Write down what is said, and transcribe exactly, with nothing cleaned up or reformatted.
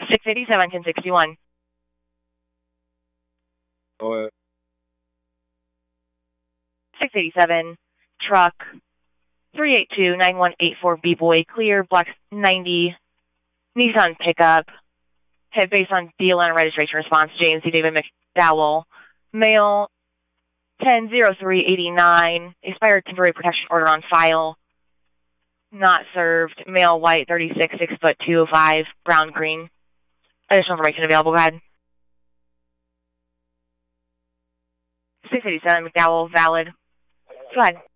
six eighty-seven, ten sixty-one. Go ahead. six eighty-seven, truck, three eight two, nine one eight four, B-Boy, clear, block ninety, Nissan pickup, hit based on D L N registration response, J and C David McDowell, mail, ten oh three eighty-nine, expired temporary protection order on file, not served, male, white, thirty-six, six foot two oh five, brown, green. Additional information available, go ahead. six eighty-seven, McDowell, valid. Go ahead.